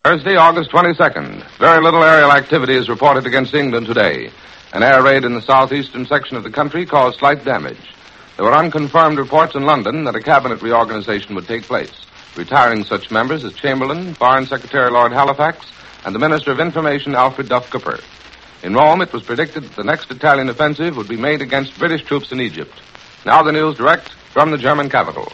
Thursday, August 22nd. Very little aerial activity is reported against England today. An air raid in the southeastern section of the country caused slight damage. There were unconfirmed reports in London that a cabinet reorganization would take place, retiring such members as Chamberlain, Foreign Secretary Lord Halifax, and the Minister of Information, Alfred Duff Cooper. In Rome, it was predicted that the next Italian offensive would be made against British troops in Egypt. Now the news direct from the German capital.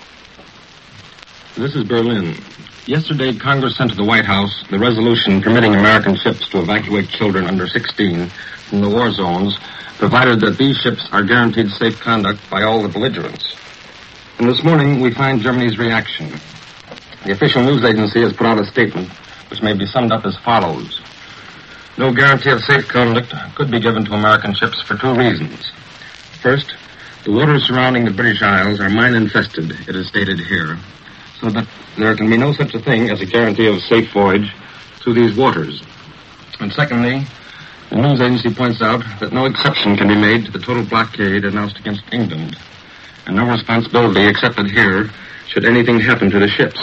This is Berlin. Yesterday, Congress sent to the White House the resolution permitting American ships to evacuate children under 16 from the war zones, provided that these ships are guaranteed safe conduct by all the belligerents. And this morning, we find Germany's reaction. The official news agency has put out a statement which may be summed up as follows. No guarantee of safe conduct could be given to American ships for two reasons. First, the waters surrounding the British Isles are mine-infested, it is stated here, so that there can be no such a thing as a guarantee of safe voyage through these waters. And secondly, the news agency points out that no exception can be made to the total blockade announced against England, and no responsibility accepted here should anything happen to the ships.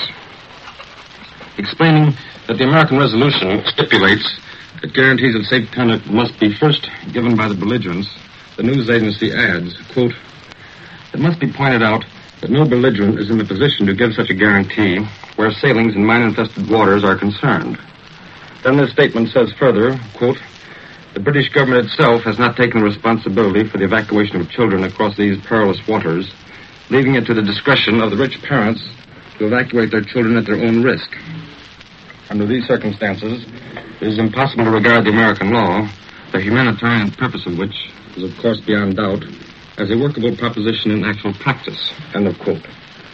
Explaining that the American resolution stipulates that guarantees of safe conduct must be first given by the belligerents, the news agency adds, quote, "It must be pointed out that no belligerent is in the position to give such a guarantee where sailings in mine-infested waters are concerned." Then this statement says further, quote, "The British government itself has not taken responsibility for the evacuation of children across these perilous waters, leaving it to the discretion of the rich parents to evacuate their children at their own risk. Under these circumstances, it is impossible to regard the American law, the humanitarian purpose of which is of course beyond doubt, as a workable proposition in actual practice." End of quote.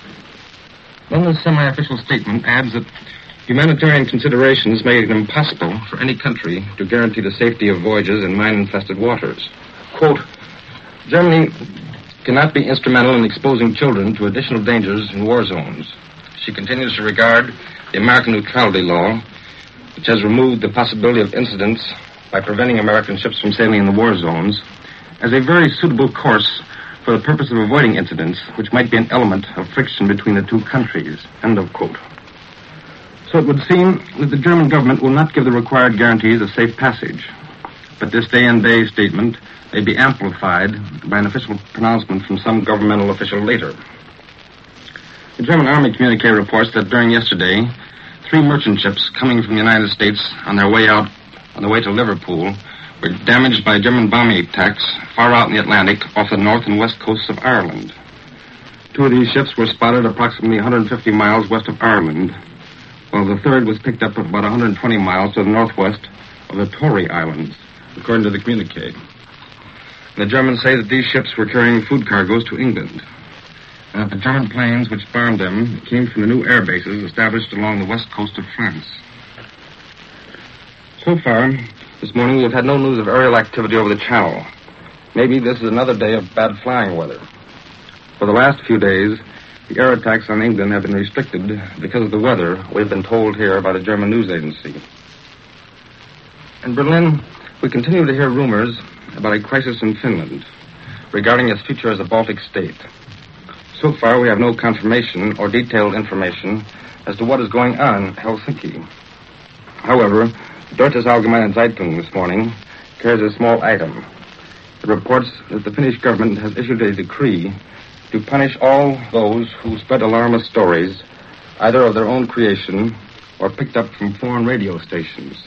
Then the semi-official statement adds that humanitarian considerations make it impossible for any country to guarantee the safety of voyages in mine-infested waters. Quote, "Germany cannot be instrumental in exposing children to additional dangers in war zones. She continues to regard the American neutrality law, which has removed the possibility of incidents by preventing American ships from sailing in the war zones, as a very suitable course for the purpose of avoiding incidents which might be an element of friction between the two countries." End of quote. So it would seem that the German government will not give the required guarantees of safe passage. But this day-and-day statement may be amplified by an official pronouncement from some governmental official later. The German Army communique reports that during yesterday, 3 merchant ships coming from the United States on their way to Liverpool were damaged by German bombing attacks far out in the Atlantic off the north and west coasts of Ireland. 2 of these ships were spotted approximately 150 miles west of Ireland, while the third was picked up about 120 miles to the northwest of the Tory Islands, according to the communique. The Germans say that these ships were carrying food cargoes to England, and that the German planes which bombed them came from the new air bases established along the west coast of France. So far, this morning we have had no news of aerial activity over the Channel. Maybe this is another day of bad flying weather. For the last few days, the air attacks on England have been restricted because of the weather, we've been told here by the German news agency. In Berlin, we continue to hear rumors about a crisis in Finland regarding its future as a Baltic state. So far, we have no confirmation or detailed information as to what is going on in Helsinki. However, Deutsches Allgemeine Zeitung this morning carries a small item. It reports that the Finnish government has issued a decree to punish all those who spread alarmist stories, either of their own creation or picked up from foreign radio stations.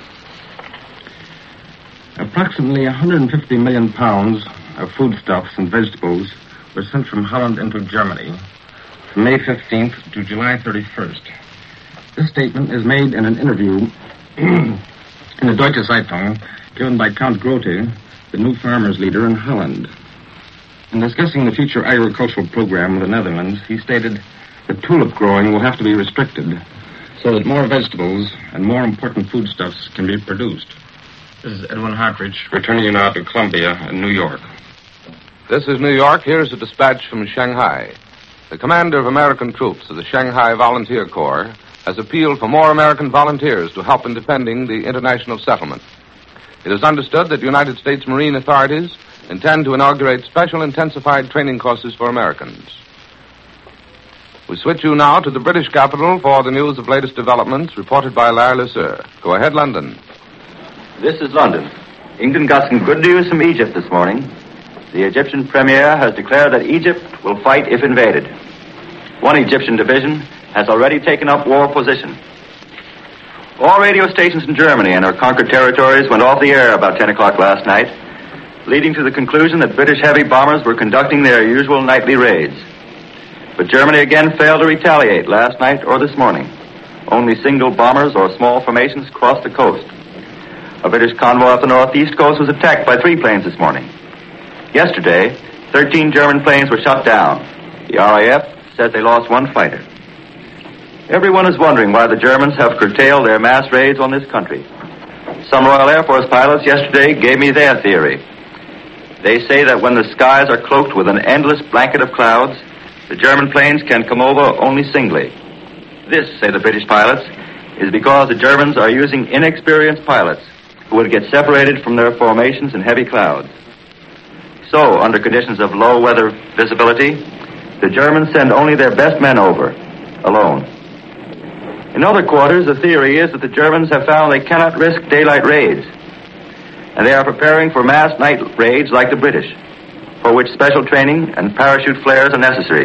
Approximately 150 million pounds of foodstuffs and vegetables were sent from Holland into Germany from May 15th to July 31st. This statement is made in an interview in the Deutsche Zeitung given by Count Grote, the new farmers' leader in Holland. In discussing the future agricultural program of the Netherlands, he stated that tulip growing will have to be restricted so that more vegetables and more important foodstuffs can be produced. This is Edwin Hartridge, returning you now to Columbia and New York. This is New York. Here's a dispatch from Shanghai. The commander of American troops of the Shanghai Volunteer Corps has appealed for more American volunteers to help in defending the international settlement. It is understood that United States Marine authorities intend to inaugurate special intensified training courses for Americans. We switch you now to the British capital for the news of latest developments reported by Larry LeSueur. Go ahead, London. This is London. England got some good news from Egypt this morning. The Egyptian premier has declared that Egypt will fight if invaded. One Egyptian division has already taken up war position. All radio stations in Germany and her conquered territories went off the air about 10 o'clock last night, leading to the conclusion that British heavy bombers were conducting their usual nightly raids. But Germany again failed to retaliate last night or this morning. Only single bombers or small formations crossed the coast. A British convoy off the northeast coast was attacked by 3 planes this morning. Yesterday, 13 German planes were shot down. The RAF says they lost 1 fighter. Everyone is wondering why the Germans have curtailed their mass raids on this country. Some Royal Air Force pilots yesterday gave me their theory. They say that when the skies are cloaked with an endless blanket of clouds, the German planes can come over only singly. This, say the British pilots, is because the Germans are using inexperienced pilots who would get separated from their formations in heavy clouds. So, under conditions of low weather visibility, the Germans send only their best men over, alone. In other quarters, the theory is that the Germans have found they cannot risk daylight raids, and they are preparing for mass night raids like the British, for which special training and parachute flares are necessary.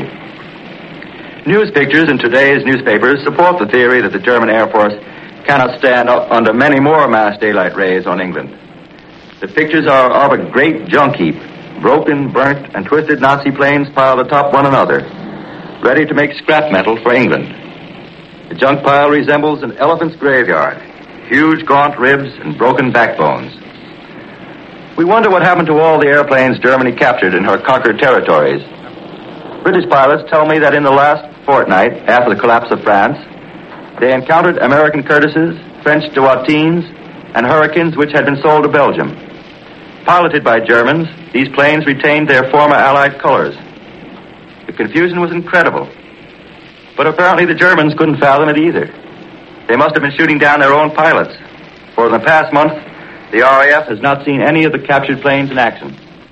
News pictures in today's newspapers support the theory that the German Air Force cannot stand up under many more mass daylight raids on England. The pictures are of a great junk heap, broken, burnt, and twisted Nazi planes piled atop one another, ready to make scrap metal for England. The junk pile resembles an elephant's graveyard, huge gaunt ribs and broken backbones. We wonder what happened to all the airplanes Germany captured in her conquered territories. British pilots tell me that in the last fortnight, after the collapse of France, they encountered American Curtis's, French Douatines, and Hurricanes which had been sold to Belgium. Piloted by Germans, these planes retained their former Allied colors. The confusion was incredible. But apparently the Germans couldn't fathom it either. They must have been shooting down their own pilots, for in the past month, the RAF has not seen any of the captured planes in action.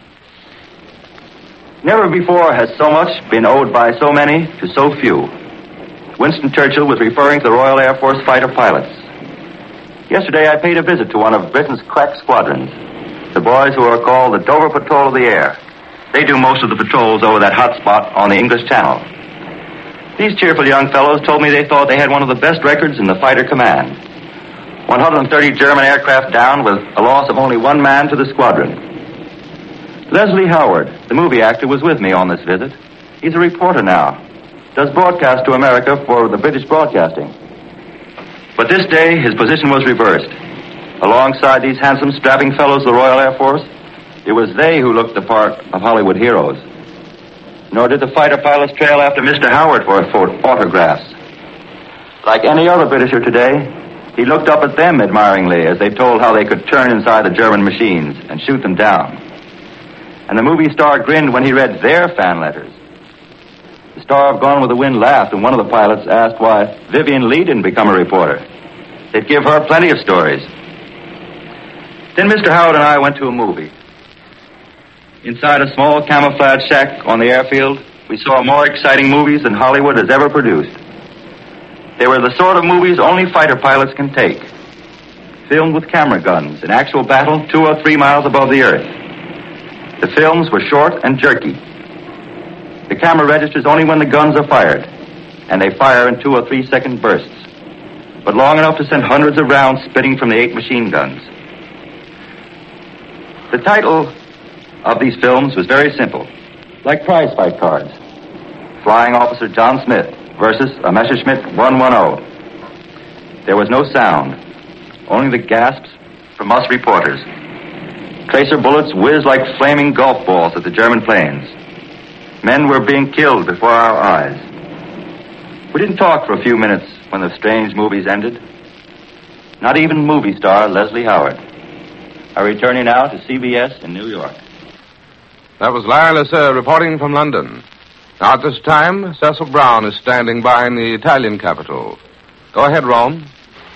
Never before has so much been owed by so many to so few. Winston Churchill was referring to the Royal Air Force fighter pilots. Yesterday I paid a visit to one of Britain's crack squadrons, the boys who are called the Dover Patrol of the Air. They do most of the patrols over that hot spot on the English Channel. These cheerful young fellows told me they thought they had one of the best records in the fighter command. 130 German aircraft down with a loss of only 1 man to the squadron. Leslie Howard, the movie actor, was with me on this visit. He's a reporter now. Does broadcast to America for the British Broadcasting. But this day, his position was reversed. Alongside these handsome, strapping fellows of the Royal Air Force, it was they who looked the part of Hollywood heroes. Nor did the fighter pilots trail after Mr. Howard for autographs. Like any other Britisher today, he looked up at them admiringly as they told how they could turn inside the German machines and shoot them down. And the movie star grinned when he read their fan letters. The star of Gone with the Wind laughed when one of the pilots asked why Vivian Lee didn't become a reporter. They'd give her plenty of stories. Then Mr. Howard and I went to a movie. Inside a small camouflage shack on the airfield, we saw more exciting movies than Hollywood has ever produced. They were the sort of movies only fighter pilots can take. Filmed with camera guns in actual battle 2 or 3 miles above the earth. The films were short and jerky. The camera registers only when the guns are fired, and they fire in 2 or 3 second bursts, but long enough to send hundreds of rounds spitting from the 8 machine guns. The title of these films was very simple, like prize fight cards. Flying Officer John Smith versus a Messerschmitt 110. There was no sound, only the gasps from us reporters. Tracer bullets whizzed like flaming golf balls at the German planes. Men were being killed before our eyes. We didn't talk for a few minutes when the strange movies ended. Not even movie star Leslie Howard. I return you now to CBS in New York. That was Larry LeSueur reporting from London. Now at this time, Cecil Brown is standing by in the Italian capital. Go ahead, Rome.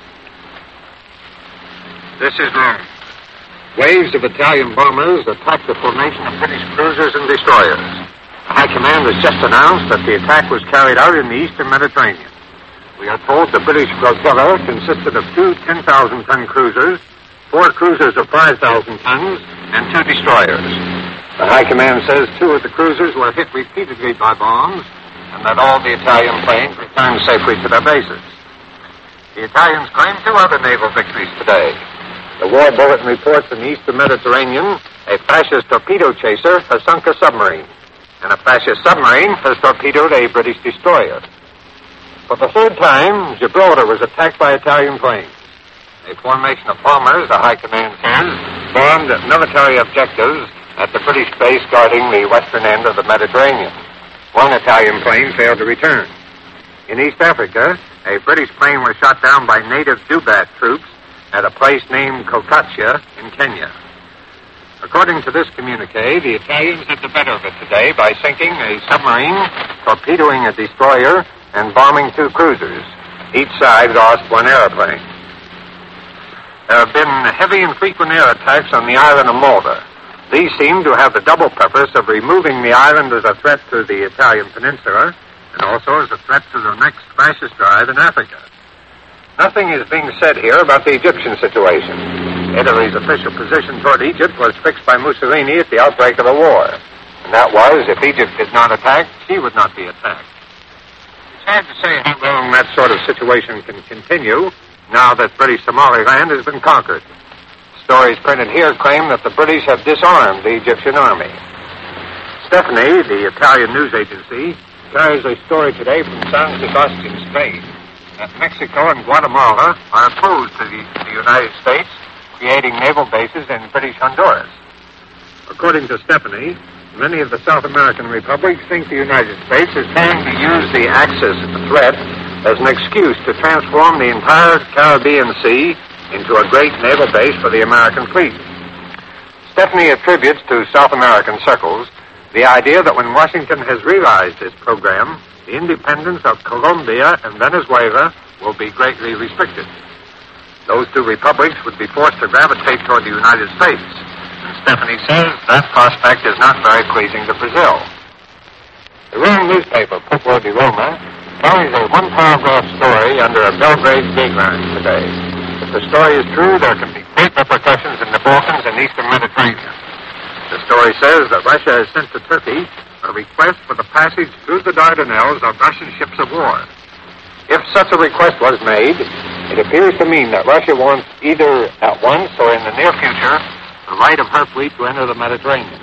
This is Rome. Waves of Italian bombers attacked the formation of British cruisers and destroyers. High Command has just announced that the attack was carried out in the eastern Mediterranean. We are told the British flotilla consisted of 2 10,000-ton cruisers, 4 cruisers of 5,000 tons, and 2 destroyers. The High Command says 2 of the cruisers were hit repeatedly by bombs, and that all the Italian planes returned safely to their bases. The Italians claim 2 other naval victories today. The War Bulletin reports in the eastern Mediterranean, a fascist torpedo chaser has sunk a submarine, and a fascist submarine has torpedoed a British destroyer. For the 3rd time, Gibraltar was attacked by Italian planes. A formation of bombers, the High Command says, bombed military objectives at the British base guarding the western end of the Mediterranean. 1 Italian plane failed to return. In East Africa, a British plane was shot down by native Dubat troops at a place named Kokatia in Kenya. According to this communique, the Italians had the better of it today by sinking a submarine, torpedoing a destroyer, and bombing 2 cruisers. Each side lost 1 airplane. There have been heavy and frequent air attacks on the island of Malta. These seem to have the double purpose of removing the island as a threat to the Italian peninsula and also as a threat to the next fascist drive in Africa. Nothing is being said here about the Egyptian situation. Italy's official position toward Egypt was fixed by Mussolini at the outbreak of the war. And that was, if Egypt is not attacked, she would not be attacked. It's hard to say how long that sort of situation can continue now that British Somaliland has been conquered. Stories printed here claim that the British have disarmed the Egyptian army. Stephanie, the Italian news agency, carries a story today from San Sebastian, Spain, that Mexico and Guatemala are opposed to the United States creating naval bases in British Honduras. According to Stephanie, many of the South American republics think the United States is trying to use the Axis threat as an excuse to transform the entire Caribbean Sea into a great naval base for the American fleet. Stephanie attributes to South American circles the idea that when Washington has realized this program, the independence of Colombia and Venezuela will be greatly restricted. Those 2 republics would be forced to gravitate toward the United States. And Stephanie says that prospect is not very pleasing to Brazil. The Rome newspaper, Popolo di Roma, carries a 1-paragraph story under a Belgrade dateline today. If the story is true, there can be great repercussions in the Balkans and eastern Mediterranean. The story says that Russia has sent to Turkey a request for the passage through the Dardanelles of Russian ships of war. If such a request was made, it appears to mean that Russia wants either at once or in the near future the right of her fleet to enter the Mediterranean.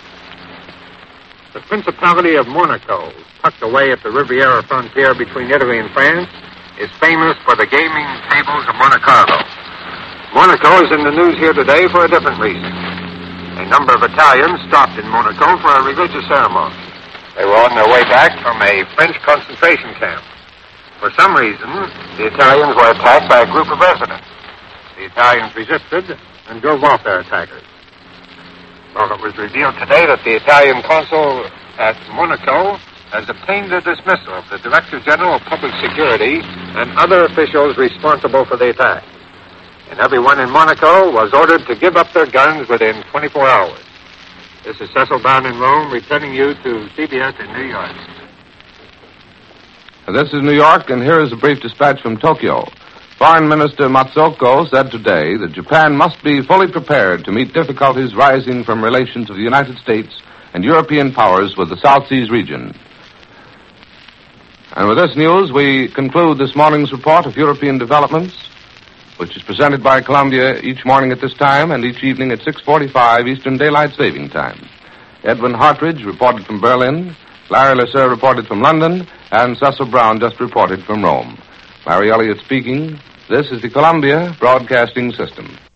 The Principality of Monaco, tucked away at the Riviera frontier between Italy and France, is famous for the gaming tables of Monte Carlo. Monaco is in the news here today for a different reason. A number of Italians stopped in Monaco for a religious ceremony. They were on their way back from a French concentration camp. For some reason, the Italians were attacked by a group of residents. The Italians resisted and drove off their attackers. Well, it was revealed today that the Italian consul at Monaco has obtained the dismissal of the Director General of Public Security and other officials responsible for the attack. And everyone in Monaco was ordered to give up their guns within 24 hours. This is Cecil Brown in Rome, returning you to CBS in New York. This is New York, and here is a brief dispatch from Tokyo. Foreign Minister Matsoko said today that Japan must be fully prepared to meet difficulties rising from relations of the United States and European powers with the South Seas region. And with this news, we conclude this morning's report of European developments, which is presented by Columbia each morning at this time and each evening at 6:45 Eastern Daylight Saving Time. Edwin Hartridge reported from Berlin, Larry Lesser reported from London, and Cecil Brown just reported from Rome. Larry Elliott speaking. This is the Columbia Broadcasting System.